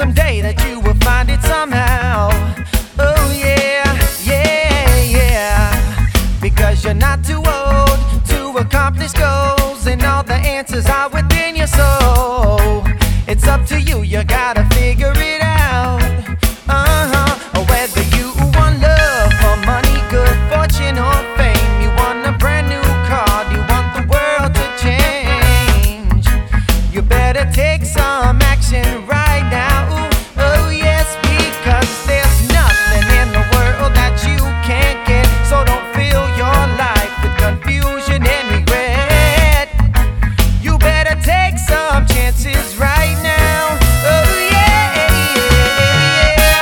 someday that you will find it somehow. Oh yeah, yeah, yeah. Because you're not too old to accomplish goals, and all the answers are within your soul. It's up to you, you gotta figure it out. Whether you want love or money, good fortune or fame, you want a brand new car, you want the world to change, you better take some action right now. Oh yes, because there's nothing in the world that you can't get. So don't fill your life with confusion and regret. You better take some chances right now. Oh yeah, yeah.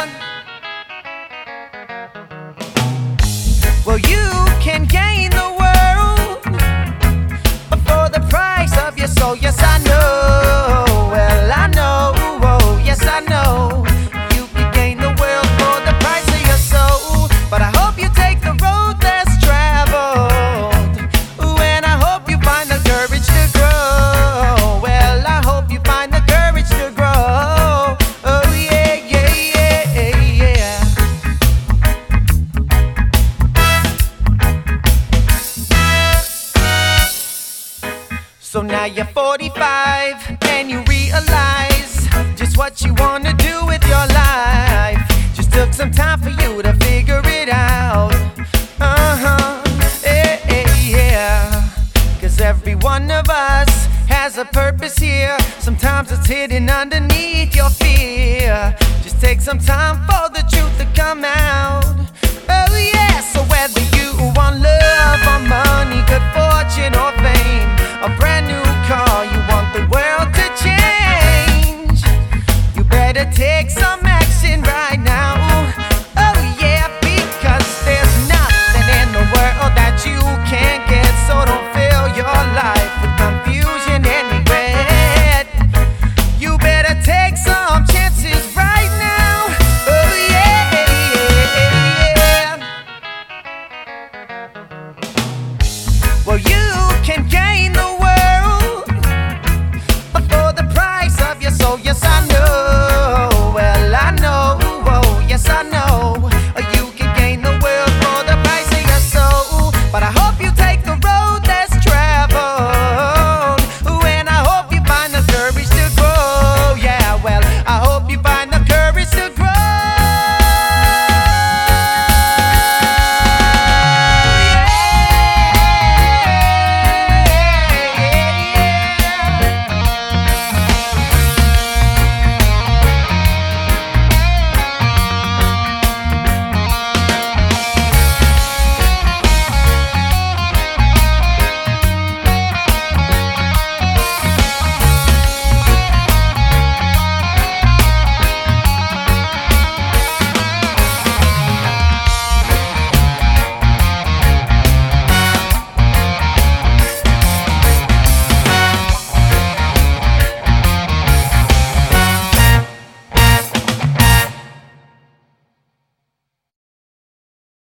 Well, you can gain the world for the price of your soul. Yes, I know. Well, I know. Oh, yes, I know. You can gain the world for the price of your soul. But I hope you take the road less traveled. Ooh, and I hope you find the courage to grow. Well, I hope you find the courage to grow. Oh, yeah, yeah, yeah, yeah. So now you're 45 and you realize just what you wanna do with your life. Just took some time for you to figure it out. Yeah. Cause every one of us has a purpose here. Sometimes it's hidden underneath your fear. Just take some time for the truth to come out. Oh yeah, so whether you want love or money, good fortune or fame, a brand